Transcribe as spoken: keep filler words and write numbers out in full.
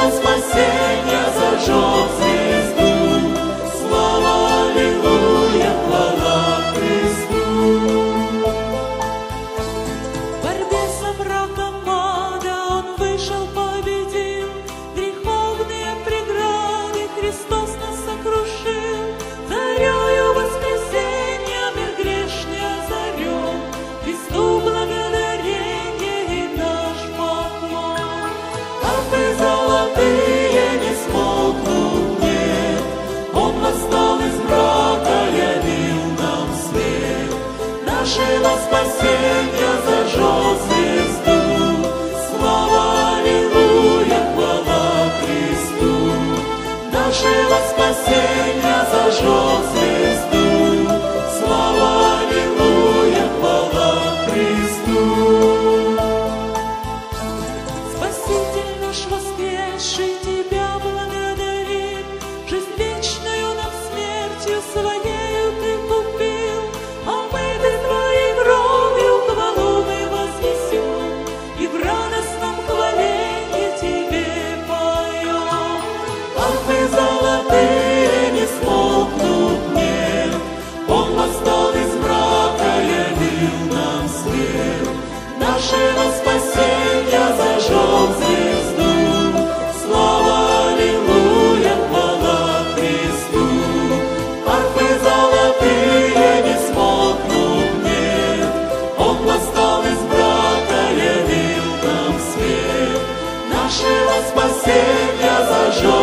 нашего спасения зажег звезду. Слава, аллилуйя, хвала Христу. В борьбе со мраком ада Он вышел, победил, греховные преграды Христос нас сокрушил. Зарею воскресенья мир грешный озарен, Христу благодарение и наш поклон. Арфы золотые не смолкнут, нет, Он восстал из мрака, явил нам свет. Нашего спасения зажег звезду. Слава, аллилуйя, хвала Христу. Нашего спасения зажег звезду. Слава, аллилуйя, хвала Христу. Спаситель наш воскресший Тебя благодарит, жизнь вечную нам смертью Своею Ты купил, а мы Ты Твоей кровью хвалу мы вознесем, и в радостном хвалении Тебе поем. Арфы золотые не смолкнут, нет, Он восстал из мрака, явил нам свет. Нашего спасения зажег звезду. Слава, аллилуйя, хвала Христу. Арфы золотые не смолкнут, нет, Он восстал из мрака, явил нам свет. Нашего спасения зажег